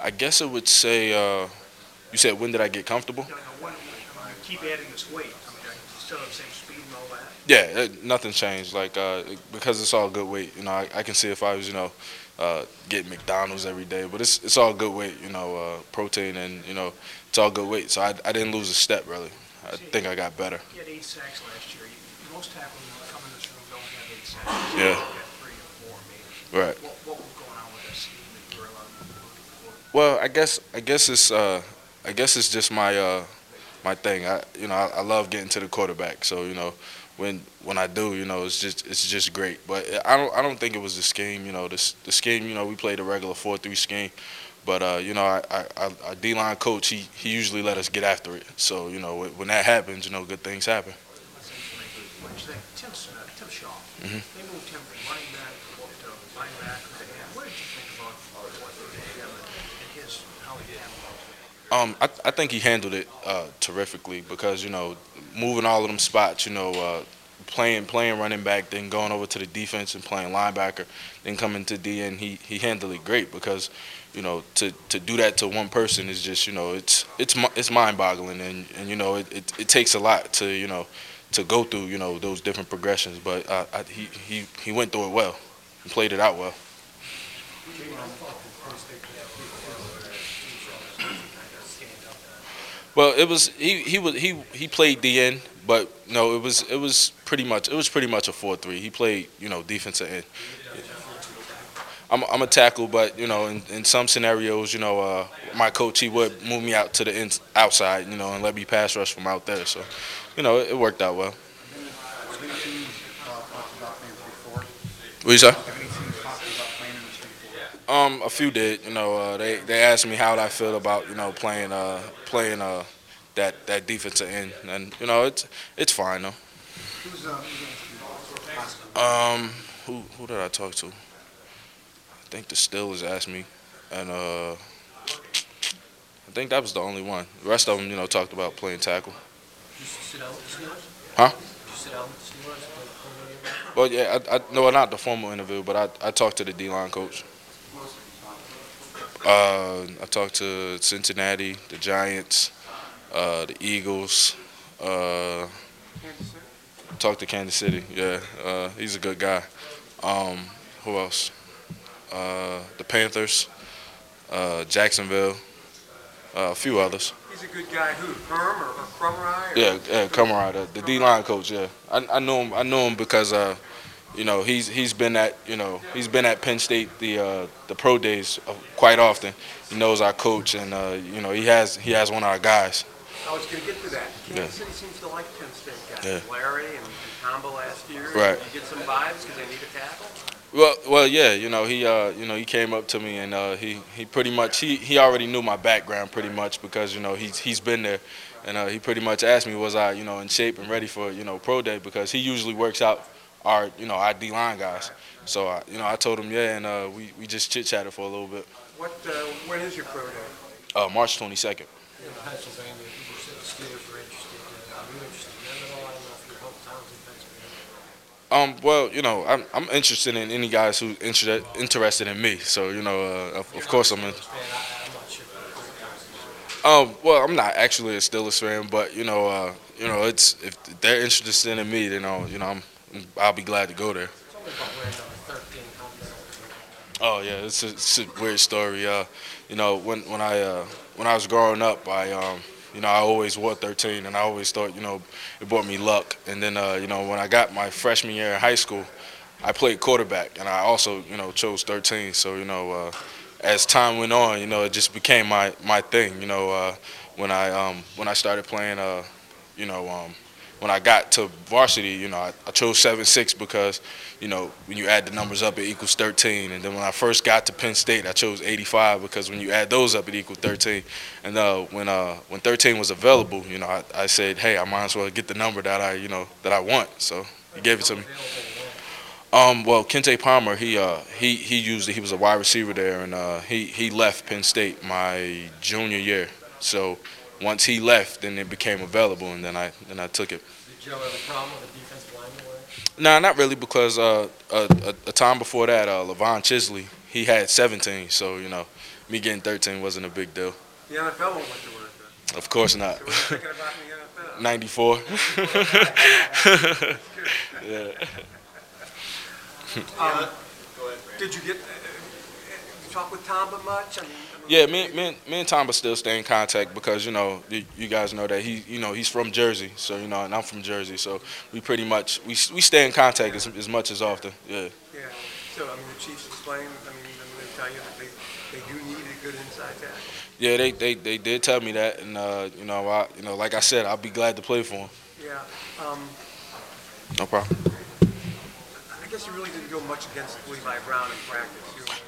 I guess it would say. You said when did I get comfortable? When you keep adding this weight, you still have the same speed and all that. Yeah, nothing's changed. Like because it's all good weight. I can see if I was getting McDonald's every day, but it's all good weight. Protein and it's all good weight. So I didn't lose a step really. I think I got better. You had 8 sacks last year. Most tackles that come in this room don't have 8 sacks. Yeah. You got 3 or 4 maybe. Right. What was going on with that scheme that you were allowed to looking for? Well, I guess it's just my thing. I love getting to the quarterback. So when I do, it's just great. But I don't think it was the scheme. The scheme. We played a regular 4-3 scheme. But our D-line coach, he usually let us get after it. So when that happens, good things happen. What did you think? Tim Shaw. Hmm. They moved him from running back to linebacker. And what did you think about what they did him and how he handled it? I think he handled it terrifically because moving all of them spots, playing running back, then going over to the defense and playing linebacker, then coming to D, and he handled it great because to do that to one person is just it's mind-boggling, and it takes a lot to go through those different progressions, but he went through it well and played it out well. Well, he played DN, but no, it was pretty much a 4-3. He played defensive end. I'm a tackle, but in some scenarios, my coach he would move me out to the outside, and let me pass rush from out there. So, it worked out well. What you say? A few did. They asked me how I feel about playing that defensive end, and it's fine though. Who did I talk to? I think the Steelers asked me, and I think that was the only one. The rest of them, talked about playing tackle. Did you sit out with the Steelers? Huh? Did you sit out with the Steelers? Well, yeah, no, not the formal interview, but I talked to the D-line coach. I talked to Cincinnati, the Giants, the Eagles. Talked to Kansas City. Yeah, he's a good guy. Who else? The Panthers, Jacksonville, a few others. He's a good guy. Who? Herm or Crumry? Yeah, Kamara, the D-line coach. Yeah, I know him. I know him because he's been at Penn State the pro days quite often. He knows our coach, and he has one of our guys. I was going to get to that. Kansas City seems to like Penn State guys. Yeah. Larry and Tomba last year. Right. Did you get some vibes because they need a tackle? Well, yeah. He came up to me, and he pretty much he already knew my background pretty much because he's been there, and he pretty much asked me was I in shape and ready for pro day because he usually works out our D line guys. So I told him yeah, and we just chit chatted for a little bit. When is your pro day? March 22nd. In Pennsylvania, you said the Steelers were interested. Are you interested in them at all? I don't know if your hometowns in Pennsylvania. Well, I'm interested in any guys who interested in me. So of course I'm in. I'm not sure. Well, I'm not actually a Steelers fan, but it's if they're interested in me, then I'll be glad to go there. It's only about wearing number 13. Oh yeah, it's a weird story. When I was growing up, I always wore 13, and I always thought it brought me luck. And then when I got my freshman year in high school, I played quarterback, and I also chose 13. So as time went on, it just became my thing. When I started playing, when I got to varsity, I chose 7-6 because, when you add the numbers up, it equals 13. And then when I first got to Penn State, I chose 85 because when you add those up, it equals 13. And when 13 was available, I said, hey, I might as well get the number that I want. So he gave it to me. Well, Kente Palmer, he was a wide receiver there, and he left Penn State my junior year. So once he left, then it became available, and then I took it. Did you have a problem with the defensive lineman? Nah, not really, because a time before that, Levon Chisley, he had 17. So me getting 13 wasn't a big deal. The NFL won't let you win it then. Of course not. So what are you thinking about in the NFL? 94. That's good. Yeah. Did you talk with Tamba much? Yeah, me and Tamba still stay in contact because you guys know that he's from Jersey, so and I'm from Jersey, so we pretty much we stay in contact as much as often. Yeah. Yeah. So the Chiefs explained. They tell you that they do need a good inside tackle. Yeah, they did tell me that, and like I said, I'll be glad to play for him. Yeah. No problem. I guess you really didn't go much against Levi Brown in practice.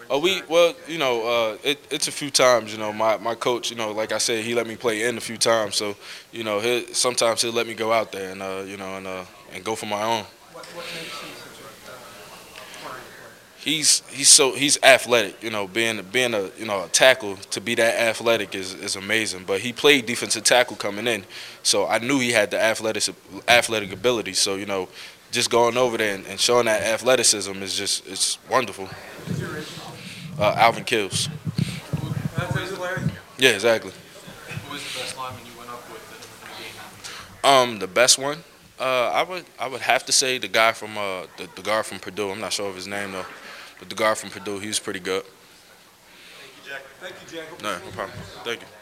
It's a few times. My coach, like I said, he let me play in a few times. So, sometimes he'll let me go out there and and go for my own. What makes him such a player? He's athletic. Being a tackle, to be that athletic is amazing. But he played defensive tackle coming in, so I knew he had the athletic ability. So just going over there and showing that athleticism it's wonderful. Alvin Kills. That's his player? Yeah, exactly. Who was the best lineman you went up with in the game? The best one, I would have to say the guy from the guard from Purdue. I'm not sure of his name though, but the guard from Purdue, he was pretty good. Thank you, Jack. No problem. Thank you.